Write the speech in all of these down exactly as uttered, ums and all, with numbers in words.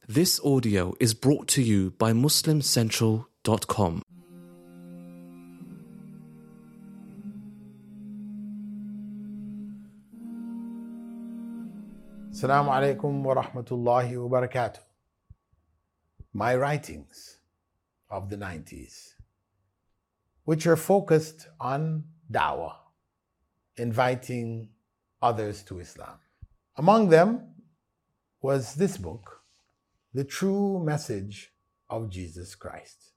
This audio is brought to you by Muslim Central dot com. Assalamu alaikum wa rahmatullahi wa barakatuh. My writings of the nineties, which are focused on da'wah, inviting others to Islam. Among them was this book, The True Message of Jesus Christ.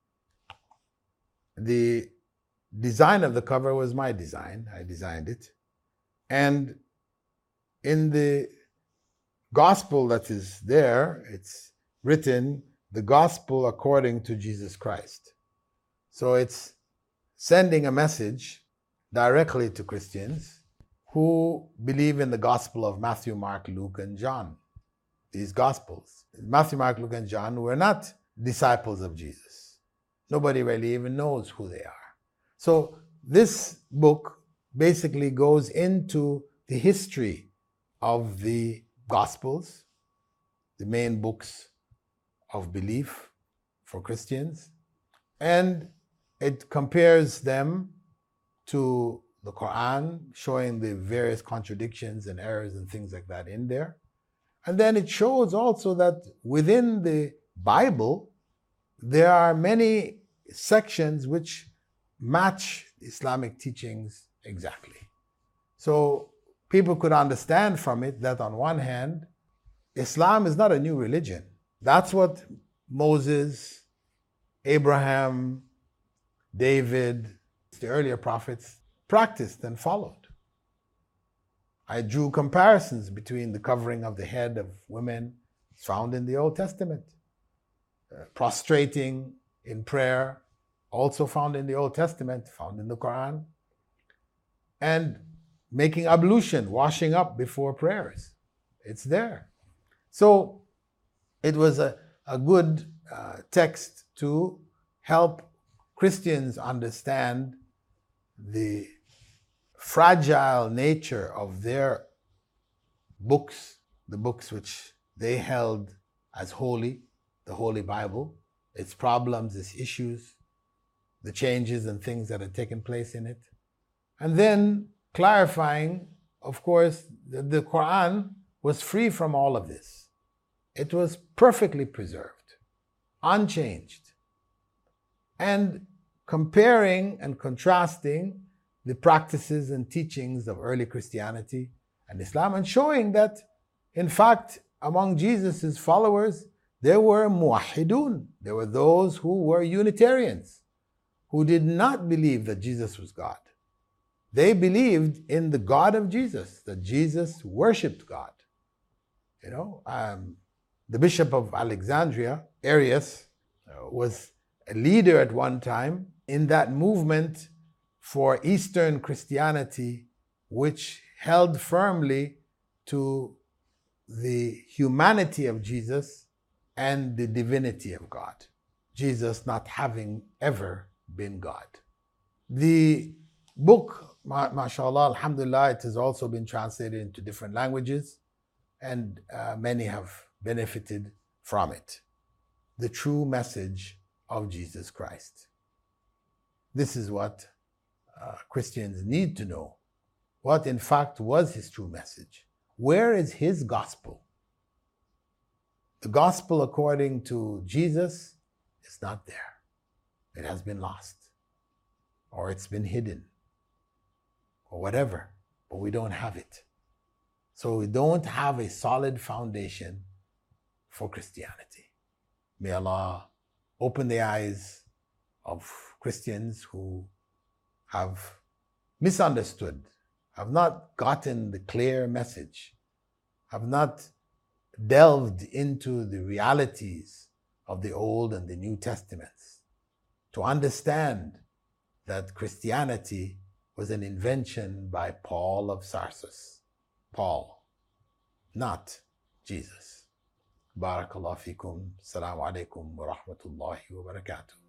The design of the cover was my design. I designed it. And in the gospel that is there, it's written, the gospel according to Jesus Christ. So it's sending a message directly to Christians who believe in the gospel of Matthew, Mark, Luke, and John. These gospels, Matthew, Mark, Luke, and John, were not disciples of Jesus. Nobody really even knows who they are. So this book basically goes into the history of the Gospels, the main books of belief for Christians, and it compares them to the Quran, showing the various contradictions and errors and things like that in there. And then it shows also that within the Bible, there are many sections which match Islamic teachings exactly. So people could understand from it that on one hand, Islam is not a new religion. That's what Moses, Abraham, David, the earlier prophets practiced and followed. I drew comparisons between the covering of the head of women found in the Old Testament, uh, prostrating in prayer, also found in the Old Testament, found in the Quran, and making ablution, washing up before prayers. It's there. So it was a, a good uh, text to help Christians understand the fragile nature of their books, the books which they held as holy, the Holy Bible, its problems, its issues, the changes and things that had taken place in it. And then clarifying, of course, that the Quran was free from all of this. It was perfectly preserved, unchanged, and comparing and contrasting the practices and teachings of early Christianity and Islam, and showing that, in fact, among Jesus' followers, there were muwahhidun. There were those who were Unitarians, who did not believe that Jesus was God. They believed in the God of Jesus, that Jesus worshipped God. You know, um, the Bishop of Alexandria, Arius, uh, was a leader at one time in that movement for Eastern Christianity, which held firmly to the humanity of Jesus and the divinity of God, Jesus not having ever been God. The book, ma- mashallah, alhamdulillah, it has also been translated into different languages, and uh, many have benefited from it. The true message of Jesus Christ. This is what uh, Christians need to know. What in fact was his true message? Where is his gospel? The gospel according to Jesus is not there. It has been lost, or it's been hidden, or whatever, but we don't have it. So we don't have a solid foundation for Christianity. May Allah open the eyes of Christians who have misunderstood, have not gotten the clear message, have not delved into the realities of the Old and the New Testaments, to understand that Christianity was an invention by Paul of Tarsus. Paul, not Jesus. Barakallahu fikum. Assalamu alaikum wa rahmatullahi wa barakatuh.